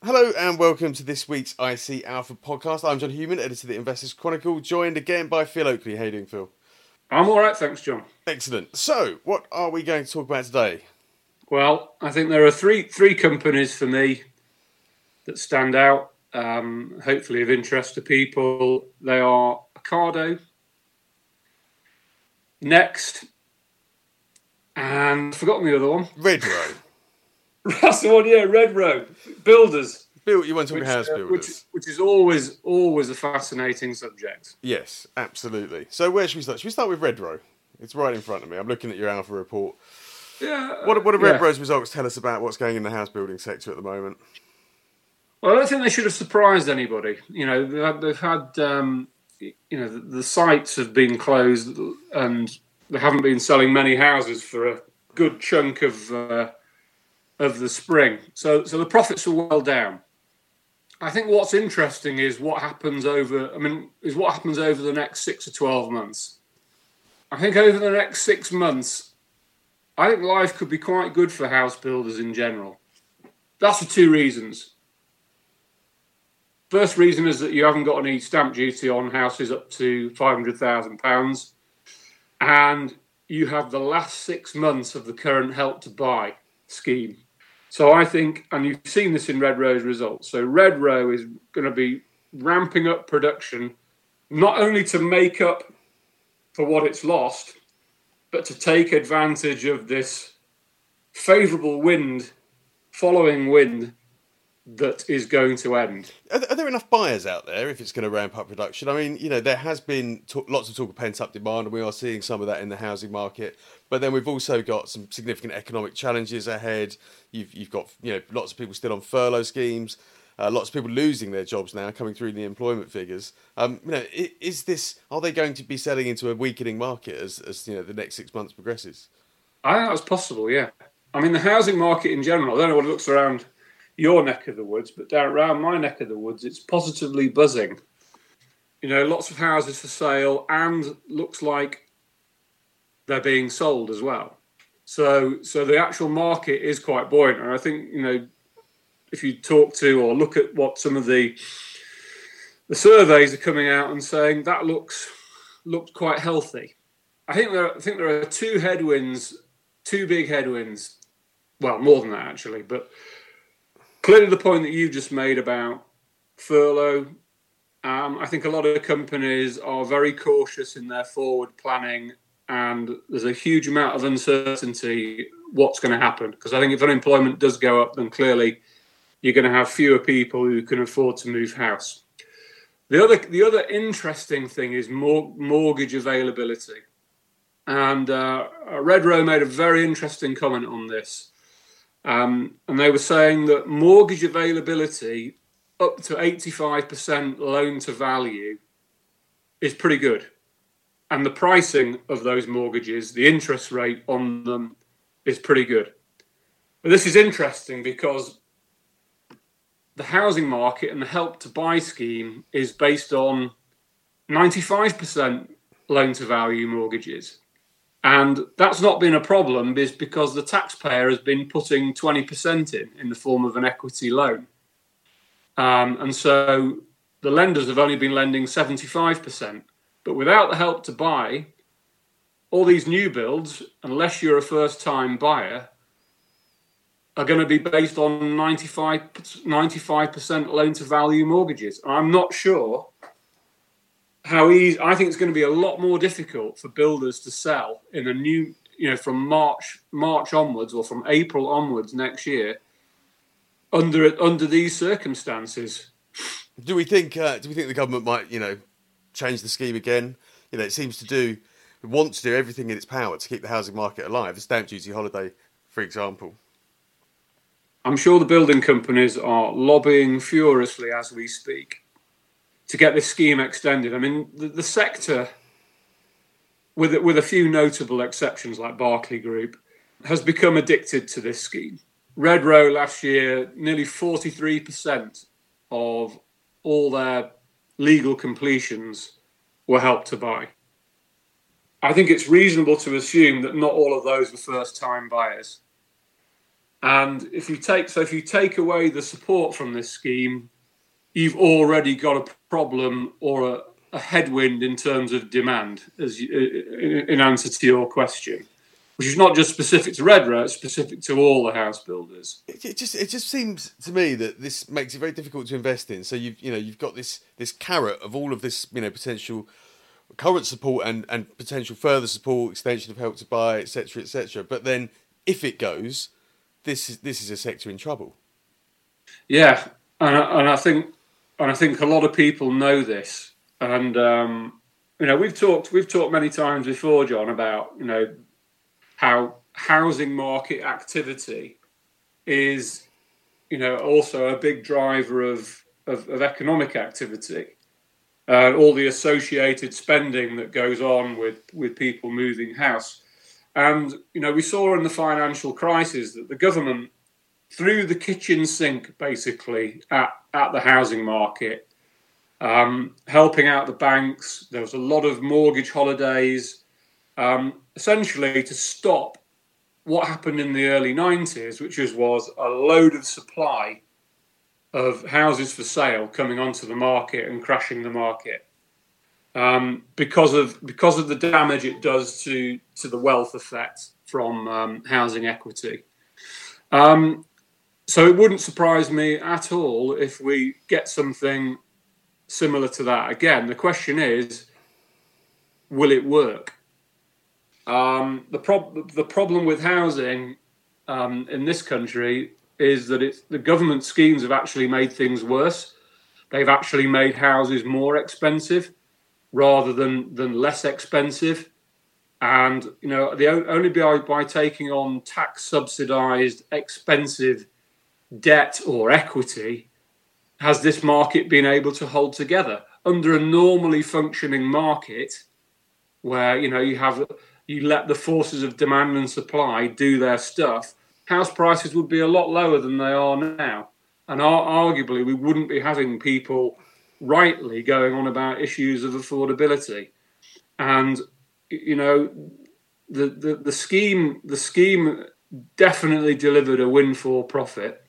Hello and welcome to this week's IC Alpha podcast. I'm John Human, editor of the Investors Chronicle, joined again by Phil Oakley. How you doing, Phil? I'm all right, thanks, John. Excellent. So, what are we going to talk about today? Well, I think there are three companies for me that stand out, hopefully of interest to people. They are Ocado, Next, and I've forgotten the other one. Redrow. That's the one, yeah, Redrow. Builders. You want to talk about house builders? Which is always a fascinating subject. Yes, absolutely. So where should we start? Should we start with Redrow? It's right in front of me. I'm looking at your Alpha report. Yeah. What do Redrow's results tell us about what's going in the house building sector at the moment? Well, I don't think they should have surprised anybody. You know, they've had, the sites have been closed and they haven't been selling many houses for a good chunk of the spring. So the profits are well down. I think what's interesting is what happens over the next 6 to 12 months. I think over the next 6 months, I think life could be quite good for house builders in general. That's for two reasons. First reason is that you haven't got any stamp duty on houses up to £500,000, and you have the last 6 months of the current Help to Buy scheme. So I think, and you've seen this in Redrow's results, so Redrow is going to be ramping up production, not only to make up for what it's lost, but to take advantage of this favourable following wind that is going to end. Are there enough buyers out there if it's going to ramp up production? I mean, there has been lots of talk of pent-up demand, and we are seeing some of that in the housing market. But then we've also got some significant economic challenges ahead. You've got lots of people still on furlough schemes, lots of people losing their jobs now, coming through the employment figures. Are they going to be selling into a weakening market as the next 6 months progresses? I think that's possible. Yeah, I mean the housing market in general. I don't know what it looks around your neck of the woods, but down around my neck of the woods, it's positively buzzing. Lots of houses for sale, and looks like they're being sold as well. So the actual market is quite buoyant. And I think, if you talk to or look at what some of the surveys are coming out and saying, that looks quite healthy. I think there are two big headwinds. Well, more than that actually, but clearly the point that you just made about furlough. I think a lot of companies are very cautious in their forward planning, and there's a huge amount of uncertainty what's going to happen. Because I think if unemployment does go up, then clearly you're going to have fewer people who can afford to move house. The other interesting thing is mortgage availability. And Redrow made a very interesting comment on this. And they were saying that mortgage availability up to 85% loan to value is pretty good. And the pricing of those mortgages, the interest rate on them, is pretty good. But this is interesting because the housing market and the Help to Buy scheme is based on 95% loan to value mortgages. And that's not been a problem because the taxpayer has been putting 20% in the form of an equity loan. And so the lenders have only been lending 75%. But without the Help to Buy, all these new builds, unless you're a first-time buyer, are going to be based on 95% loan-to-value mortgages. I'm not sure how easy. I think it's going to be a lot more difficult for builders to sell in a new, from March onwards or from April onwards next year under these circumstances. Do we think the government might, change the scheme again? It seems to want to do everything in its power to keep the housing market alive. The stamp duty holiday, for example. I'm sure the building companies are lobbying furiously as we speak to get this scheme extended. I mean, the sector, with a few notable exceptions like Berkeley Group, has become addicted to this scheme. Redrow last year, nearly 43% of all their legal completions were Help to Buy. I think it's reasonable to assume that not all of those were first-time buyers. And if you take away the support from this scheme, you've already got a problem or a headwind in terms of demand, in answer to your question, which is not just specific to Redrow, it's specific to all the house builders. It just seems to me that this makes it very difficult to invest in. So you've got this carrot of all of this potential current support and potential further support, extension of Help to Buy, etc., etc. But then if it goes, this is a sector in trouble. Yeah, and I think a lot of people know this, and we've talked many times before, John, about how housing market activity is also a big driver of economic activity. All the associated spending that goes on with people moving house. And, we saw in the financial crisis that the government threw the kitchen sink, basically, at the housing market, helping out the banks. There was a lot of mortgage holidays, essentially to stop what happened in the early 90s, which was a load of supply of houses for sale coming onto the market and crashing the market, because of the damage it does to the wealth effect from housing equity. So it wouldn't surprise me at all if we get something similar to that again. The question is, will it work? The problem with housing in this country is that the government schemes have actually made things worse. They've actually made houses more expensive rather than less expensive. And, only by taking on tax subsidized expensive debt or equity has this market been able to hold together. Under a normally functioning market where, you let the forces of demand and supply do their stuff, house prices would be a lot lower than they are now. And arguably, we wouldn't be having people rightly going on about issues of affordability. And, the scheme definitely delivered a windfall profit.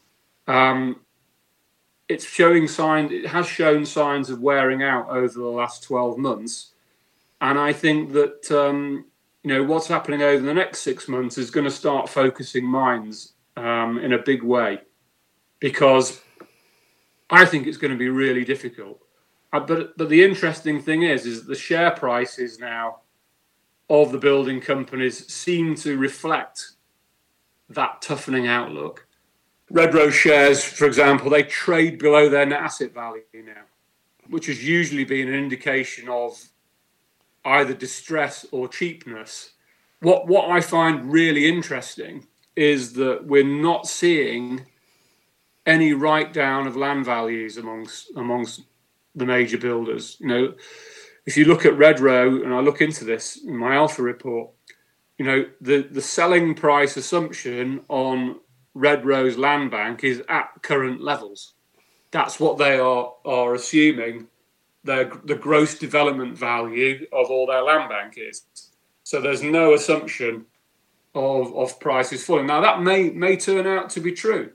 It has shown signs of wearing out over the last 12 months. And I think that, what's happening over the next 6 months is going to start focusing minds in a big way, because I think it's going to be really difficult. But the interesting thing is the share prices now of the building companies seem to reflect that toughening outlook. Redrow shares, for example, they trade below their net asset value now, which has usually been an indication of either distress or cheapness. What I find really interesting is that we're not seeing any write-down of land values amongst the major builders. If you look at Redrow, and I look into this in my Alpha report, the selling price assumption on Redrow's land bank is at current levels. That's what they are assuming the gross development value of all their land bank is. So there's no assumption of prices falling. Now that may turn out to be true,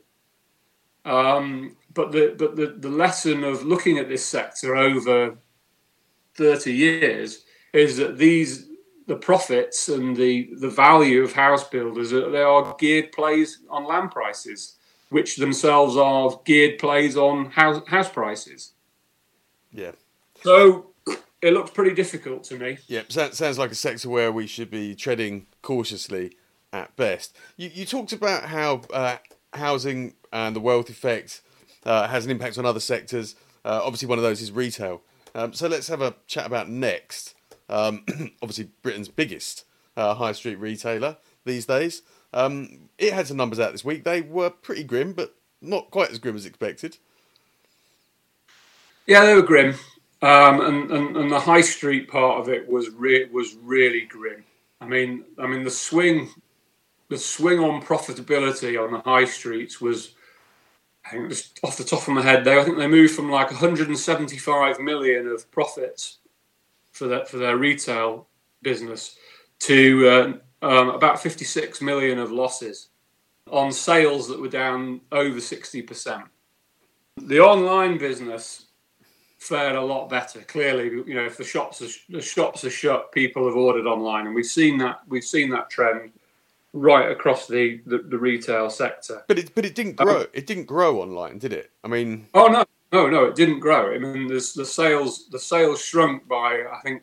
but the lesson of looking at this sector over 30 years is that the profits and the value of house builders, they are geared plays on land prices, which themselves are geared plays on house prices. Yeah. So it looks pretty difficult to me. Yeah, sounds like a sector where we should be treading cautiously at best. You talked about how housing and the wealth effect has an impact on other sectors. Obviously, one of those is retail. So let's have a chat about Next. Obviously, Britain's biggest high street retailer these days. It had some numbers out this week. They were pretty grim, but not quite as grim as expected. Yeah, they were grim. And the high street part of it was really grim. I mean the swing on profitability on the high streets was, I think, just off the top of my head there, I think they moved from like 175 million of profits for their retail business to about 56 million of losses. on sales that were down over 60%. The online business fared a lot better. Clearly, if the shops are shut, people have ordered online, and we've seen that trend right across the retail sector. But it didn't grow. It didn't grow online, did it? I mean, no, it didn't grow. I mean, the sales shrunk by I think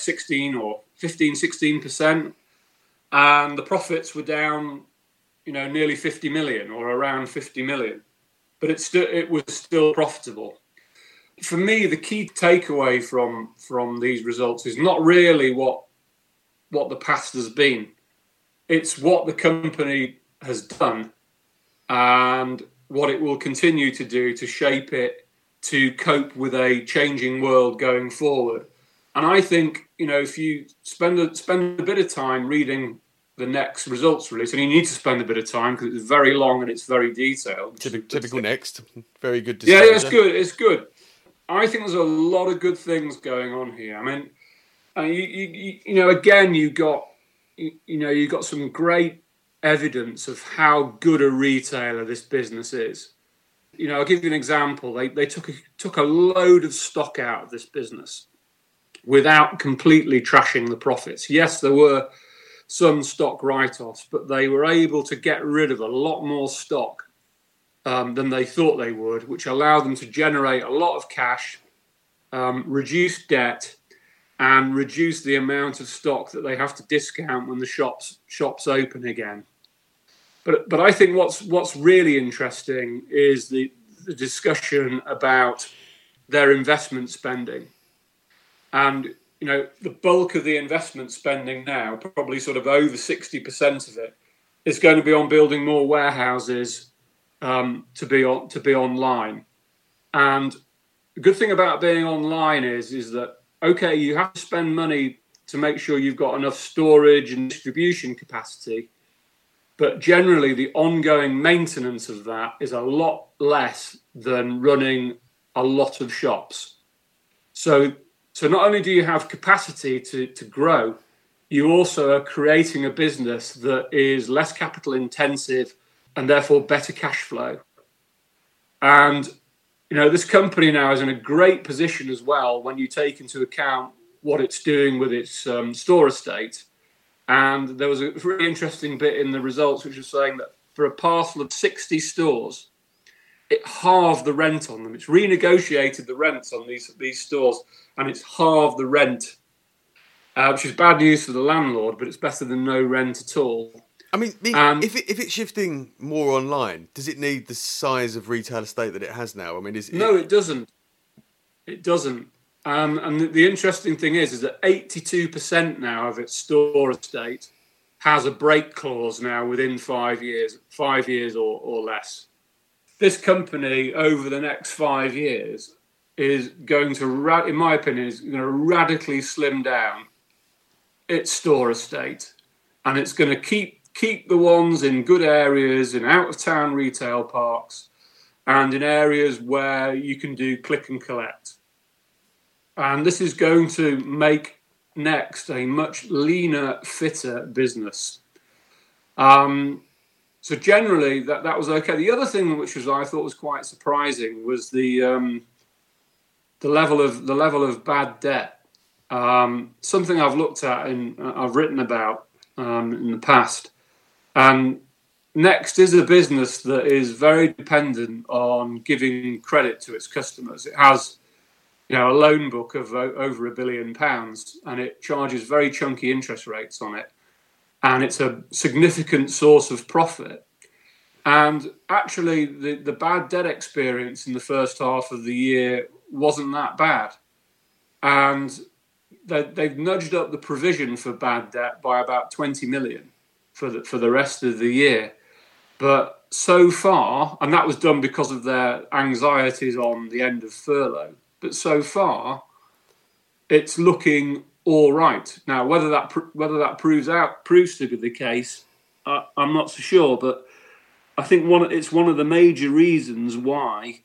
16%, and the profits were down, nearly 50 million or around 50 million. But it was still profitable. For me, the key takeaway from these results is not really what the past has been. It's what the company has done and what it will continue to do to shape it to cope with a changing world going forward. And I think, if you spend a bit of time reading the next results release, and you need to spend a bit of time because it's very long and it's very detailed. Typical Next. Very good disclosure. Yeah, it's good. I think there's a lot of good things going on here. I mean, again, you got some great evidence of how good a retailer this business is. I'll give you an example. They took a load of stock out of this business without completely trashing the profits. Yes, there were some stock write-offs, but they were able to get rid of a lot more stock than they thought they would, which allowed them to generate a lot of cash, reduce debt, and reduce the amount of stock that they have to discount when the shops open again. But I think what's really interesting is the discussion about their investment spending. And, the bulk of the investment spending now, probably sort of over 60% of it, is going to be on building more warehouses to be online. And the good thing about being online is that, okay, you have to spend money to make sure you've got enough storage and distribution capacity. But generally, the ongoing maintenance of that is a lot less than running a lot of shops. So not only do you have capacity to grow, you also are creating a business that is less capital intensive and therefore better cash flow. And, this company now is in a great position as well when you take into account what it's doing with its store estate. And there was a really interesting bit in the results which was saying that for a parcel of 60 stores, it halved the rent on them. It's renegotiated the rents on these stores, and it's halved the rent, which is bad news for the landlord, but it's better than no rent at all. I mean, if it's shifting more online, does it need the size of retail estate that it has now? I mean, No, it doesn't. It doesn't. And the interesting thing is that 82% now of its store estate has a break clause now within 5 years or less. This company, over the next 5 years, is going to, in my opinion, is going to radically slim down its store estate, and it's going to keep the ones in good areas, in out-of-town retail parks, and in areas where you can do click and collect. And this is going to make Next a much leaner, fitter business. So generally, that was okay. The other thing which I thought was quite surprising was the level of bad debt. Something I've looked at and I've written about in the past. And Next is a business that is very dependent on giving credit to its customers. It has, a loan book of over £1 billion, and it charges very chunky interest rates on it. And it's a significant source of profit. And actually, the bad debt experience in the first half of the year wasn't that bad. And they've nudged up the provision for bad debt by about 20 million for the rest of the year. But so far, and that was done because of their anxieties on the end of furlough, but so far, it's looking all right. Now, whether that proves to be the case, I'm not so sure. But I think it's one of the major reasons why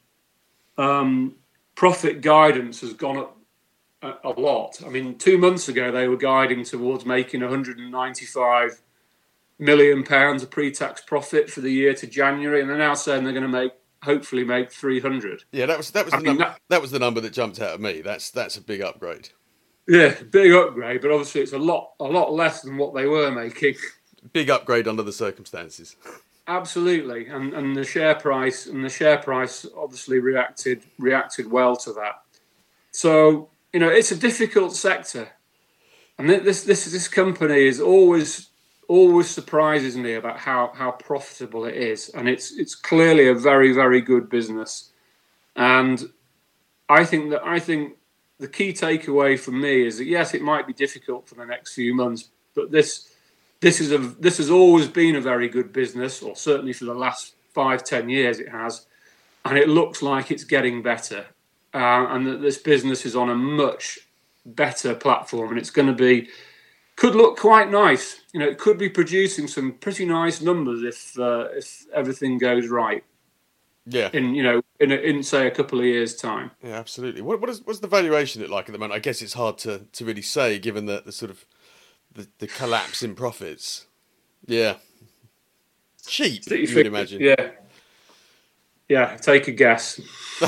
profit guidance has gone up a lot. I mean, 2 months ago they were guiding towards making 195 million of pre-tax profit for the year to January, and they're now saying they're going to hopefully make 300. Yeah, that was the number that jumped out at me. That's a big upgrade. Yeah, big upgrade, but obviously it's a lot less than what they were making. Big upgrade under the circumstances. Absolutely, and the share price obviously reacted well to that. So it's a difficult sector, and this company is always surprises me about how profitable it is, and it's clearly a very, very good business. And I think the key takeaway for me is that yes, it might be difficult for the next few months, but this has always been a very good business, or certainly for the last 5-10 years it has, and it looks like it's getting better, and that this business is on a much better platform, and it's going to could look quite nice. It could be producing some pretty nice numbers if everything goes right. Yeah. In say a couple of years' time. Yeah, absolutely. What's the valuation look like at the moment? I guess it's hard to really say given the sort of the collapse in profits. Yeah. Cheap, you would imagine. Yeah. Yeah, take a guess.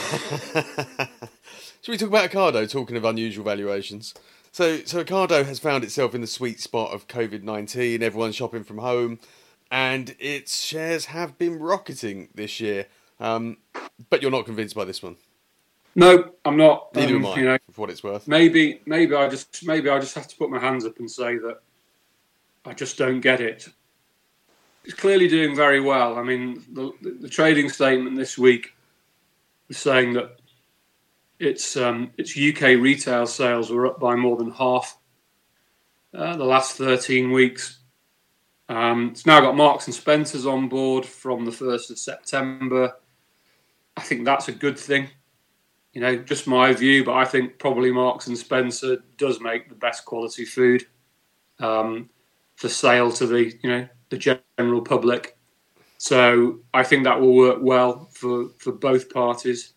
Should we talk about Ocado, talking of unusual valuations? So Ocado has found itself in the sweet spot of COVID-19, everyone's shopping from home, and its shares have been rocketing this year. But you're not convinced by this one? No, I'm not. Neither am I, for what it's worth. Maybe I just have to put my hands up and say that I just don't get it. It's clearly doing very well. I mean, the trading statement this week is saying that its UK retail sales were up by more than half the last 13 weeks. It's now got Marks and Spencer's on board from the 1st of September. I think that's a good thing. Just my view, but I think probably Marks and Spencer does make the best quality food for sale to the general public. So I think that will work well for both parties.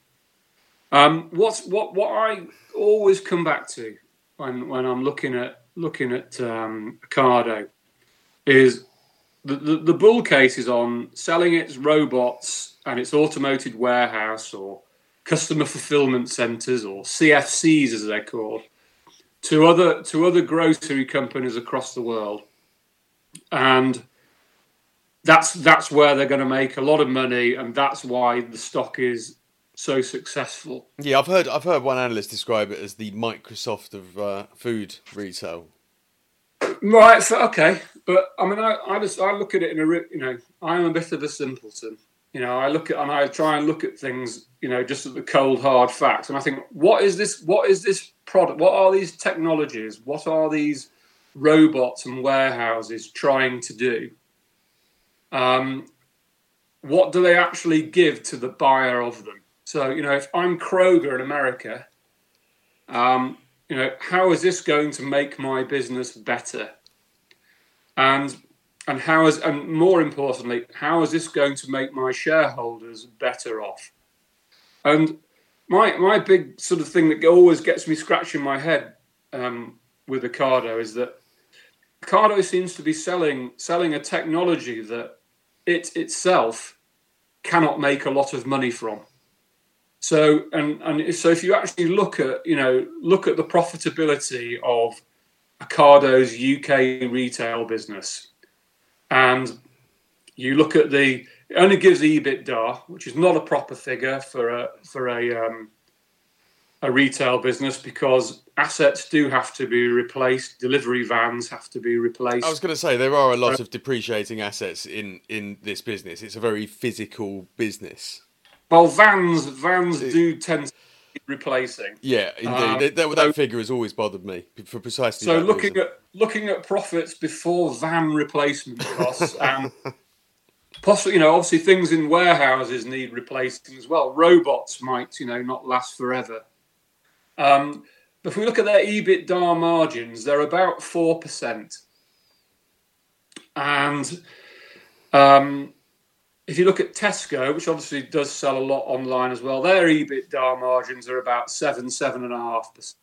What I always come back to when I'm looking at Ocado is the bull case is on selling its robots and its automated warehouse or customer fulfillment centres, or CFCs as they're called, to other grocery companies across the world, and that's where they're going to make a lot of money, and that's why the stock is so successful. Yeah, I've heard one analyst describe it as the Microsoft of food retail. Right. Okay. But I mean, I look at it I am a bit of a simpleton. I try and look at things, just at the cold hard facts, and I think, what is this product? What are these technologies? What are these robots and warehouses trying to do? What do they actually give to the buyer of them? So, if I'm Kroger in America, how is this going to make my business better? And more importantly, how is this going to make my shareholders better off? And my big sort of thing that always gets me scratching my head with Ocado is that Ocado seems to be selling a technology that it itself cannot make a lot of money from. So so if you actually look at the profitability of Ocado's UK retail business, and you look at it only gives EBITDA, which is not a proper figure for a retail business, because assets do have to be replaced, delivery vans have to be replaced. I was going to say, there are a lot of depreciating assets in this business. It's a very physical business. Well, vans do tend to be replacing. Yeah, indeed. That figure has always bothered me for precisely that reason. So looking at profits before van replacement costs, and possibly, obviously things in warehouses need replacing as well. Robots might, not last forever. But if we look at their EBITDA margins, they're about 4%. And if you look at Tesco, which obviously does sell a lot online as well, their EBITDA margins are about 7.5%.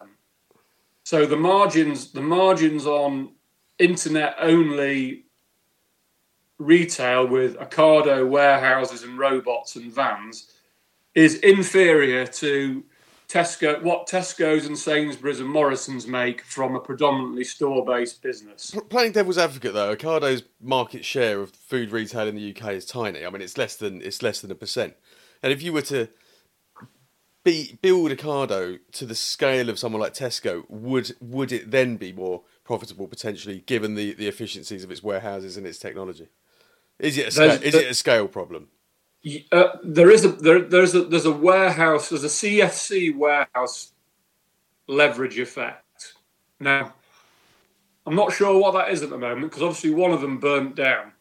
So the margins on internet only retail with Ocado warehouses and robots and vans is inferior to what Tesco's and Sainsbury's and Morrison's make from a predominantly store-based business. Playing devil's advocate, though, Ocado's market share of food retail in the UK is tiny. I mean, it's less than 1%. And if you were to build Ocado to the scale of someone like Tesco, would it then be more profitable potentially, given the efficiencies of its warehouses and its technology? Is it a scale problem? There's a warehouse, there's a CFC warehouse leverage effect. Now, I'm not sure what that is at the moment, because obviously one of them burnt down,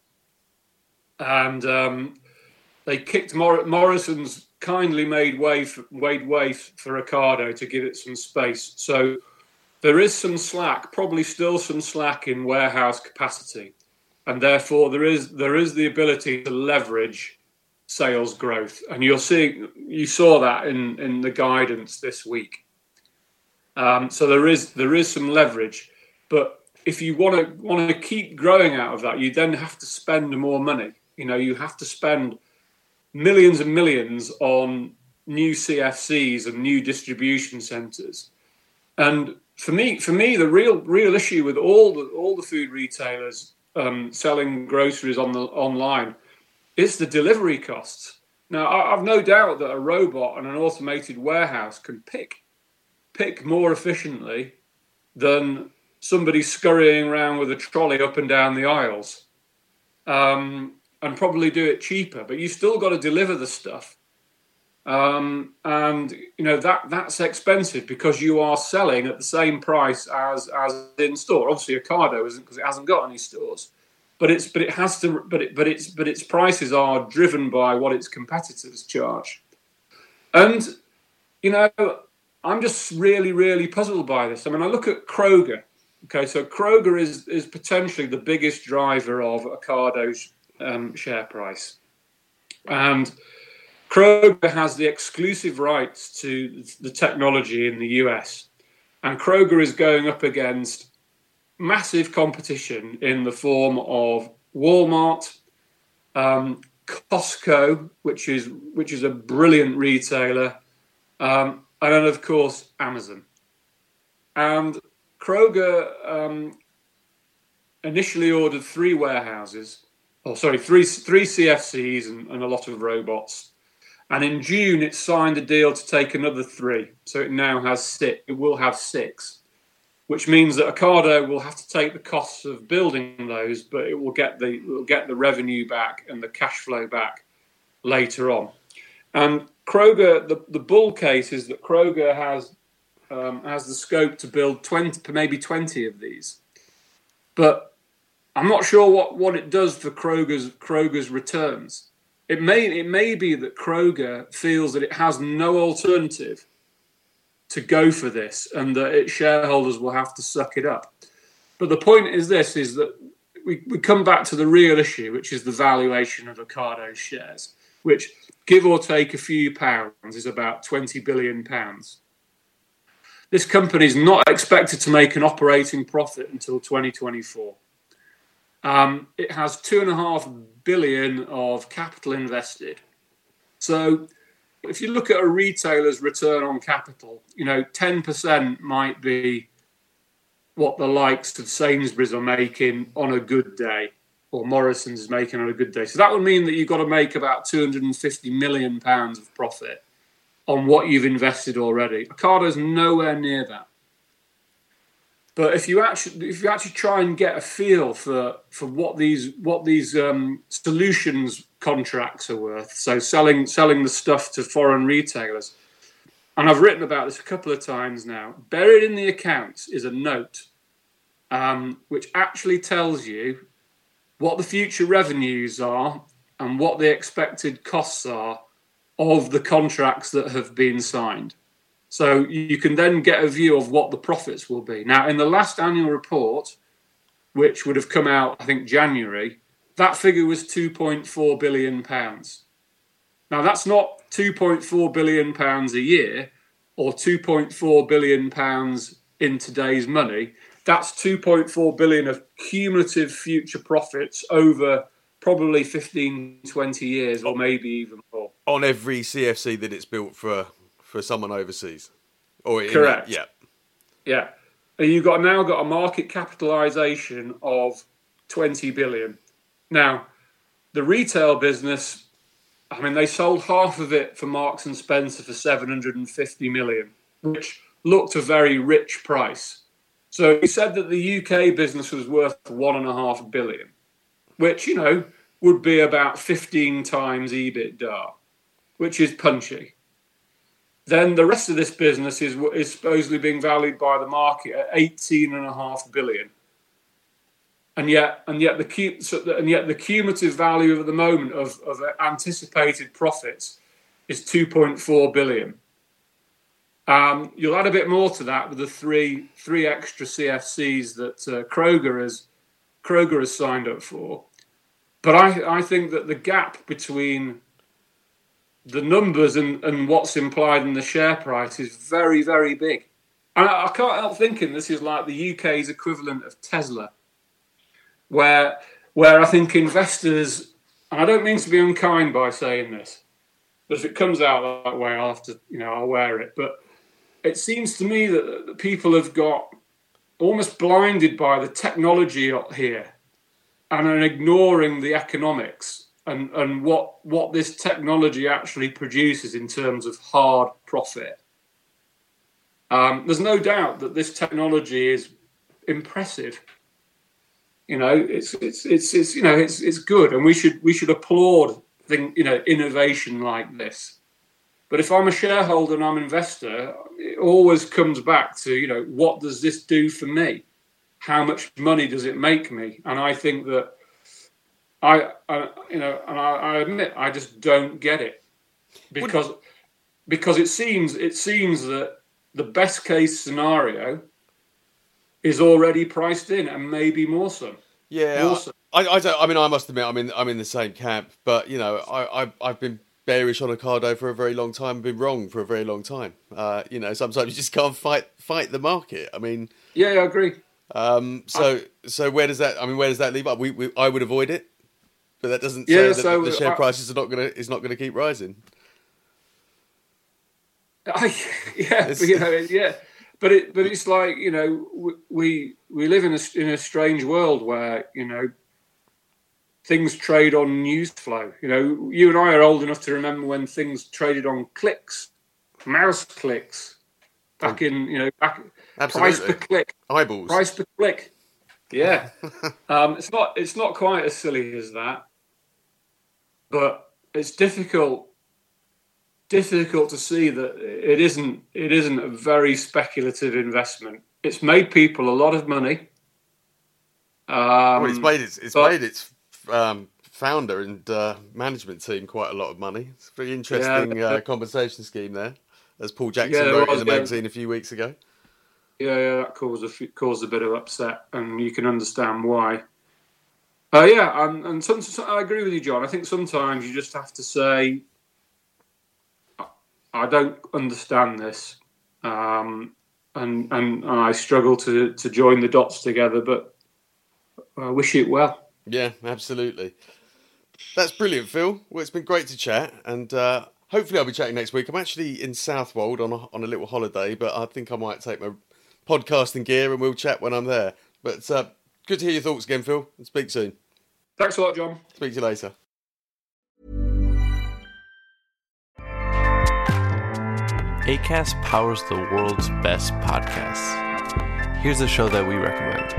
and they kicked Morrison's kindly made way for Ocado to give it some space. So there is some slack, probably still some slack in warehouse capacity, and therefore there is the ability to leverage sales growth, and you saw that in the guidance this week. So there is some leverage, but if you want to keep growing out of that, you then have to spend more money. You have to spend millions and millions on new CFCs and new distribution centres. And for me, the real issue with all the food retailers selling groceries online is the delivery costs. Now, I've no doubt that a robot and an automated warehouse can pick more efficiently than somebody scurrying around with a trolley up and down the aisles, and probably do it cheaper. But you've still got to deliver the stuff, and that's expensive, because you are selling at the same price as in store. Obviously, Ocado isn't, because it hasn't got any stores. But its prices are driven by what its competitors charge, and I'm just really, really puzzled by this. I mean, I look at Kroger. Okay, so Kroger is potentially the biggest driver of Ocado's share price, and Kroger has the exclusive rights to the technology in the US, and Kroger is going up against massive competition in the form of Walmart, Costco, which is a brilliant retailer, and then of course Amazon. And Kroger initially ordered three CFCs and a lot of robots. And in June, it signed a deal to take another 3. So it now has 6. It will have 6. Which means that Ocado will have to take the costs of building those, but it will get the revenue back and the cash flow back later on. And Kroger, the bull case is that Kroger has the scope to build 20 of these, but I'm not sure what it does for Kroger's returns. It may be that Kroger feels that it has no alternative to go for this, and that its shareholders will have to suck it up. But the point is that we come back to the real issue, which is the valuation of Ocado's shares, which, give or take a few pounds, is about £20 billion. This company is not expected to make an operating profit until 2024. It has $2.5 billion of capital invested. So if you look at a retailer's return on capital, 10% might be what the likes of Sainsbury's are making on a good day, or Morrison's is making on a good day. So that would mean that you've got to make about £250 million of profit on what you've invested already. Ocado's nowhere near that. But if you actually try and get a feel for what these solutions contracts are worth, so selling the stuff to foreign retailers, and I've written about this a couple of times now, buried in the accounts is a note which actually tells you what the future revenues are and what the expected costs are of the contracts that have been signed. So you can then get a view of what the profits will be. Now, in the last annual report, which would have come out, I think, January, that figure was £2.4 billion. Now, that's not £2.4 billion a year or £2.4 billion in today's money. That's £2.4 billion of cumulative future profits over probably 15, 20 years, or maybe even more. On every CFC that it's built for someone overseas? Correct. Yeah. Yeah. You've now got a market capitalisation of 20 billion. Now, the retail business, I mean, they sold half of it for Marks and Spencer for 750 million, which looked a very rich price. So he said that the UK business was worth 1.5 billion, which, would be about 15 times EBITDA, which is punchy. Then the rest of this business is supposedly being valued by the market at 18.5 billion. And yet the cumulative value at the moment of anticipated profits is 2.4 billion. You'll add a bit more to that with the three extra CFCs that Kroger has signed up for. But I think that the gap between the numbers and what's implied in the share price is very, very big. And I can't help thinking this is like the UK's equivalent of Tesla, where I think investors, and I don't mean to be unkind by saying this, but if it comes out that way, I'll wear it. But it seems to me that people have got almost blinded by the technology here and are ignoring the economics and what this technology actually produces in terms of hard profit. There's no doubt that this technology is impressive. It's good, and we should applaud innovation like this. But if I'm a shareholder and I'm an investor, it always comes back to what does this do for me? How much money does it make me? And I think that I admit I just don't get it because it seems that the best case scenario is already priced in, and maybe more so. Yeah, more so. I don't. I mean, I must admit, I'm in the same camp. But I've been bearish on Ocado for a very long time. Been wrong for a very long time. Sometimes you just can't fight the market. I mean, yeah, I agree. So where does that leave up? I would avoid it, but that doesn't say that the share prices is not gonna keep rising. Yeah. But it's like we live in a strange world where things trade on news flow. You and I are old enough to remember when things traded on clicks, mouse clicks, back in price per click, eyeballs, price per click. Yeah, it's not quite as silly as that, but it's difficult to see that it isn't a very speculative investment. It's made people a lot of money. It's made its founder and management team quite a lot of money. It's a pretty interesting compensation scheme there, as Paul Jackson wrote in the magazine a few weeks ago. Yeah, that caused a bit of upset, and you can understand why. And I agree with you, John. I think sometimes you just have to say, I don't understand this, and I struggle to join the dots together, but I wish it well. Yeah, absolutely. That's brilliant, Phil. Well, it's been great to chat, and hopefully I'll be chatting next week. I'm actually in Southwold on a little holiday, but I think I might take my podcasting gear and we'll chat when I'm there. But good to hear your thoughts again, Phil, and speak soon. Thanks a lot, John. Speak to you later. Acast powers the world's best podcasts. Here's a show that we recommend.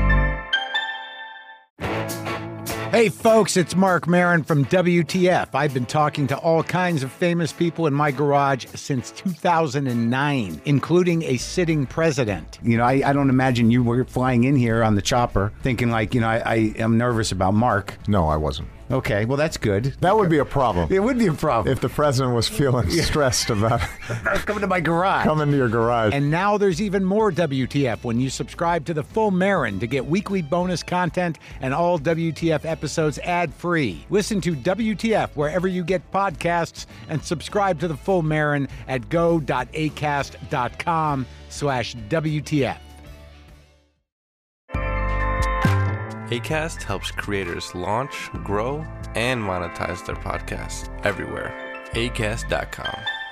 Hey folks, it's Mark Maron from WTF. I've been talking to all kinds of famous people in my garage since 2009, including a sitting president. I don't imagine you were flying in here on the chopper thinking I am nervous about Mark. No, I wasn't. Okay, well, that's good. That would be a problem. It would be a problem. If the president was feeling stressed about coming to my garage. Coming to your garage. And now there's even more WTF when you subscribe to the Full Marin to get weekly bonus content and all WTF episodes ad-free. Listen to WTF wherever you get podcasts and subscribe to the Full Marin at go.acast.com/WTF. Acast helps creators launch, grow, and monetize their podcasts everywhere. Acast.com.